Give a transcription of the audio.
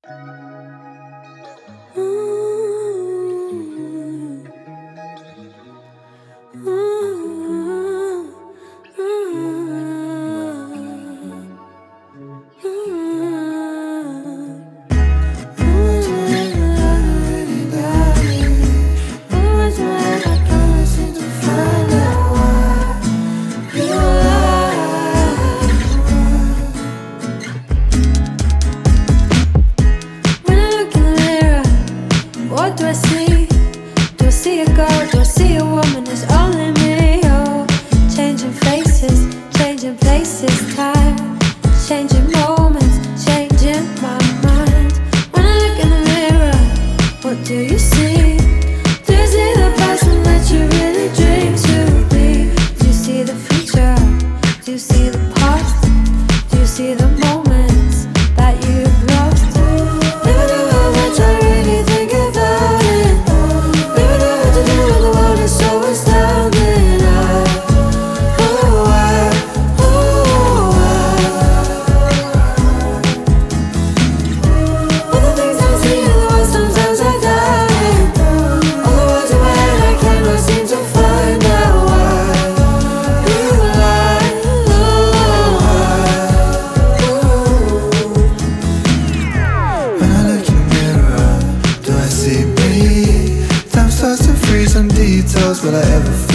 What do I see? Do I see a girl? Do I see a woman? It's only me. Oh, changing faces, changing places, time, changing moments, changing my mind. When I look in the mirror, what do you see? Do you see the person that you really dream to be? Do you see the future? Do you see the past? Do you see the moments that you've lost? Never know how much I really think about it. Never know what to do when the world is so astounding. All the things I see and the words sometimes I doubt it. All the words in my head I cannot seem to find out why you lie. When I look in the mirror, do I see me? Time starts to freeze on details. Will I ever